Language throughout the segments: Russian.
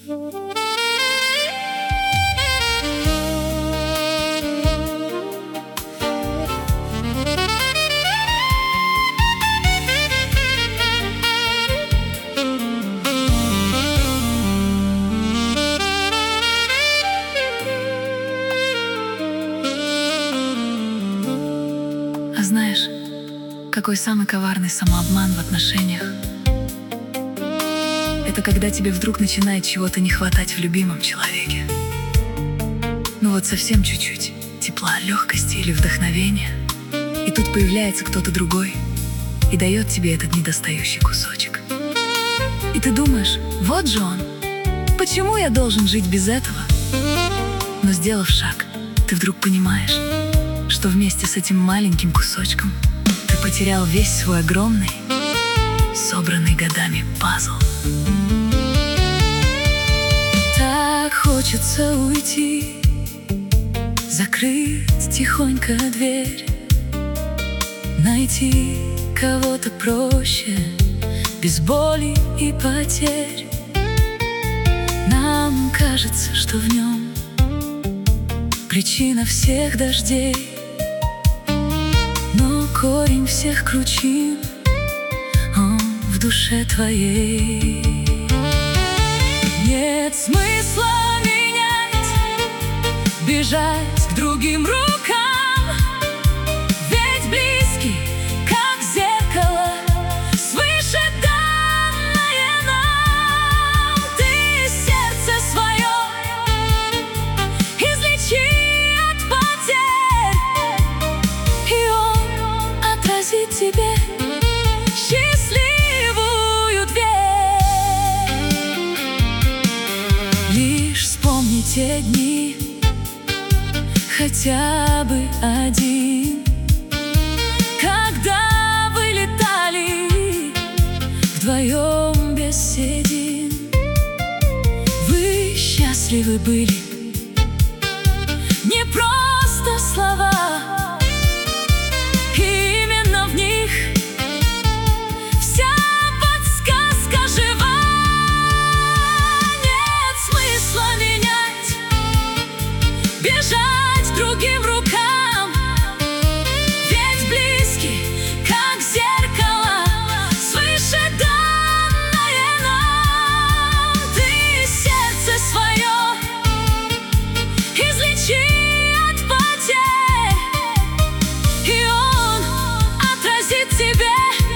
А знаешь, какой самый коварный самообман в отношениях? Это когда тебе вдруг начинает чего-то не хватать в любимом человеке. Ну вот совсем чуть-чуть тепла, легкости или вдохновения, и тут появляется кто-то другой и дает тебе этот недостающий кусочек. И ты думаешь, вот же он, почему я должен жить без этого? Но сделав шаг, ты вдруг понимаешь, что вместе с этим маленьким кусочком ты потерял весь свой огромный, собранный годами пазл. Так хочется уйти, закрыть тихонько дверь, найти кого-то проще, без боли и потерь. Нам кажется, что в нем причина всех дождей, но корень всех кручин он в душе твоей. Нет смысла менять, бежать к другим рукам, ведь близкий, как зеркало, свыше данное нам. Ты сердце свое излечи от потерь, и он отразит тебе счастливую дверь. Лишь вспомни те дни, хотя бы один, когда вы летали вдвоем без седин. Вы счастливы были, не просто слова, именно в них вся подсказка жива. Нет смысла менять, бежать к другим рукам, ведь близкий, как зеркало, свыше данное нам. Ты сердце свое излечи от потерь, и он отразит тебе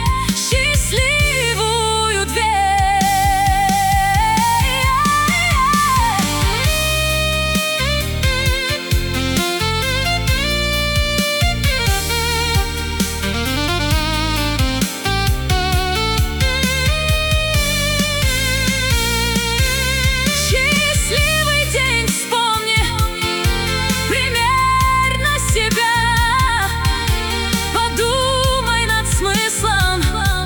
счастливую дверь. Счастливый день вспомни, примерно себя, подумай над смыслом,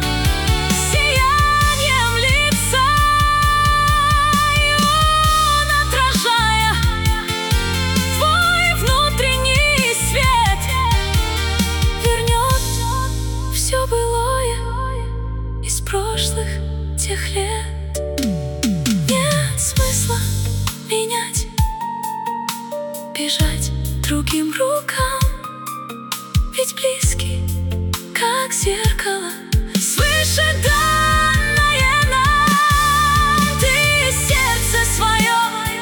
сиянием лица, и он, отражая твой внутренний свет, вернет все былое из прошлых тех лет. Нет смысла менять, бежать другим рукам, ведь близкий, как зеркало, свыше данное нам. Ты сердце свое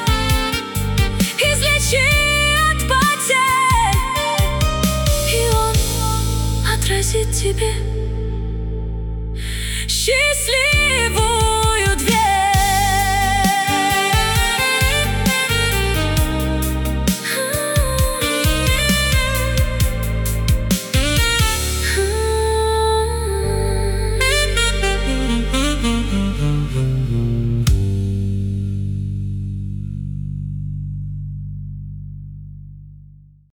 излечи от потерь, и он отразит тебе